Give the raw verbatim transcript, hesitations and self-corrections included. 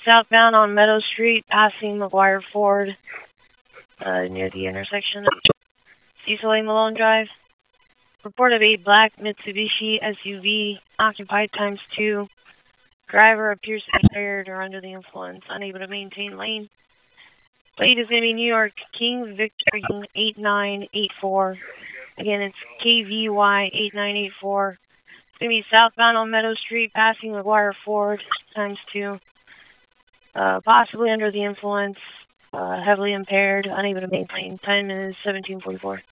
southbound on Meadow Street, passing McGuire Ford, uh, near the intersection of Cecil A. Malone Drive. Report of a black Mitsubishi S U V, occupied times two. Driver appears to be impaired or under the influence, unable to maintain lane. Plate is going to be New York King Victor eight nine eight four. Again, it's K V Y eight nine eight four. It's going to be southbound on Meadow Street, passing McGuire Ford, times two. Uh, possibly under the influence, uh, heavily impaired, unable to maintain. Time is seventeen forty-four.